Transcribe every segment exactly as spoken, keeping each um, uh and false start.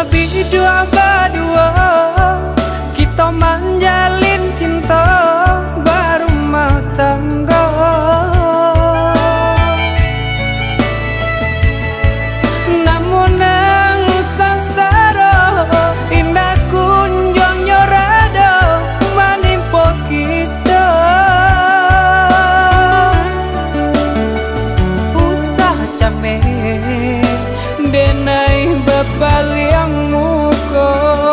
Sabi dua berdua kita menjalin cinta berumah tangga. Namun nang sangsara indah kunjung nyorada menimpa kita. Usah capek denai bepaliang muka.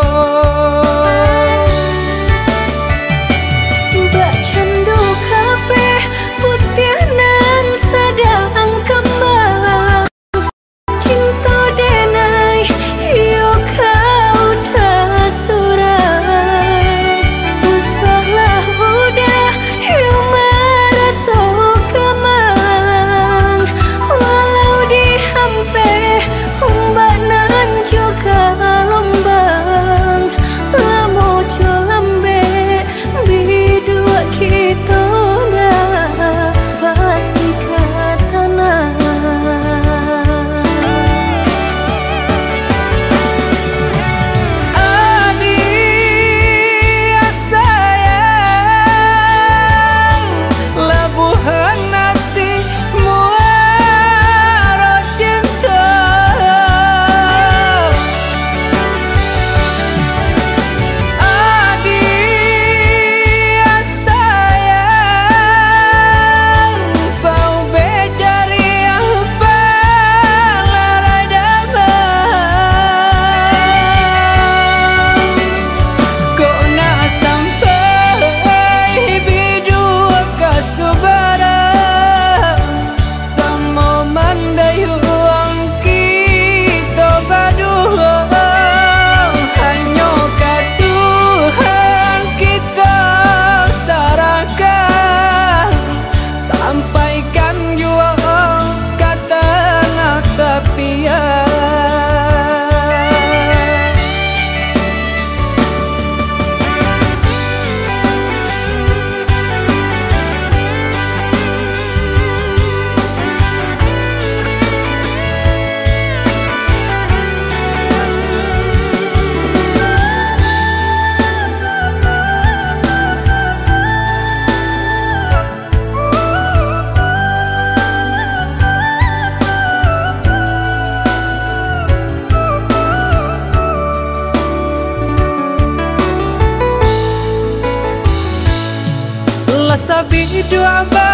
Mbak candu kabeh putih nan sadang kembang. Cinta denai yo kau dah surang. Usahlah udah yo merasa kemang. Walau dihampe ombak nan juga lombang. Lamo jo lambe bidua kita dah pasti katana. Adik sayang lebuhan hati muara cinta. Adik sayang kau becari apa larai damai. Kau nak sampai bidua kasubara sama mandayuang kita berdua. Hanya ke Tuhan kita serahkan, sampaikan jua kata nak tepian. Sabi dua